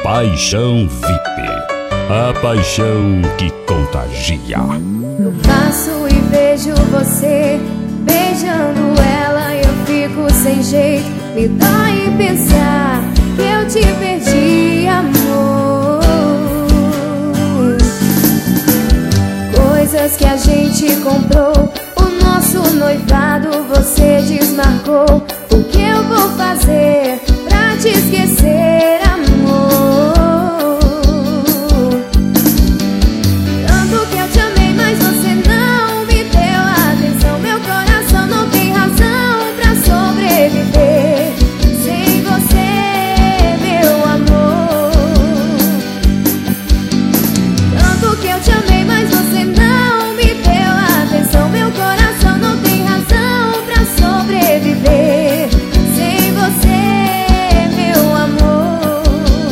Paixão VIP, a paixão que contagia. Eu passo e vejo você beijando ela e eu fico sem jeito. Me dói pensar que eu te perdi, amor. Coisas que a gente comprou, o nosso noivado você desmarcou. O que eu vou fazer pra te esquecer, amor? Tanto que eu te amei, mas você não me deu atenção. Meu coração não tem razão pra sobreviver sem você, meu amor. Tanto que eu te amei, mas você não me deu atenção. Meu coração não tem razão pra sobreviver sem você, meu amor.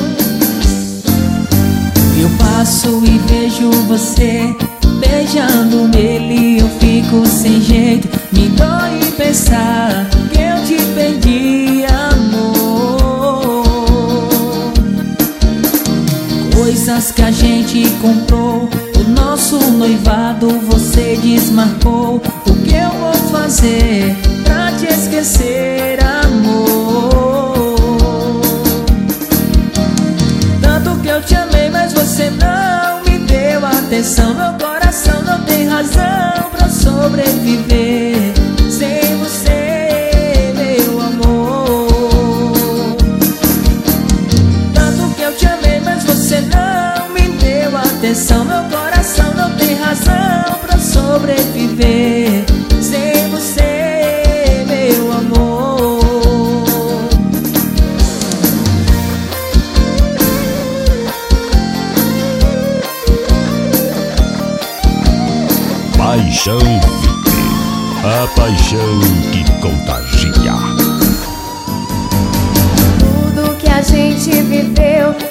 Eu passo e vejo você beijando ele, eu fico sem jeito. Me dói pensar que eu te perdi, amor. Coisas que a gente comprou, o nosso noivado você desmarcou. O que eu vou fazer pra te esquecer, amor? Tanto que eu te amei, mas você não me deu atenção. Meu coração não tem razão pra sobreviver sem você, meu amor. Tanto que eu te amei, mas você não me deu atenção. Meu coração não tem razão pra sobreviver sem você, meu amor. Paixão VIP, a paixão que contagia. Tudo que a gente viveu